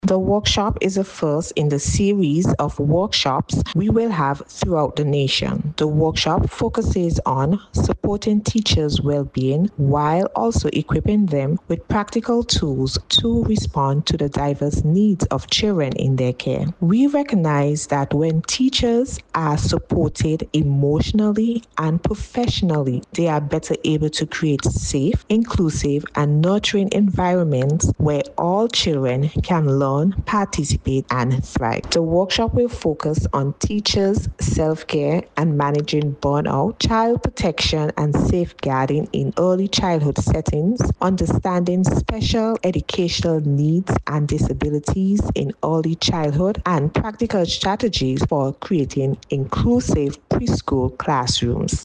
The workshop is the first in the series of workshops we will have throughout the nation. The workshop focuses on supporting teachers' well-being while also equipping them with practical tools to respond to the diverse needs of children in their care. We recognize that when teachers are supported emotionally and professionally, they are better able to create safe, inclusive, and nurturing environments where all children can learn, participate, and thrive. The workshop will focus on teachers, self-care, and managing burnout, child protection and safeguarding in early childhood settings, understanding special educational needs and disabilities in early childhood, and practical strategies for creating inclusive preschool classrooms.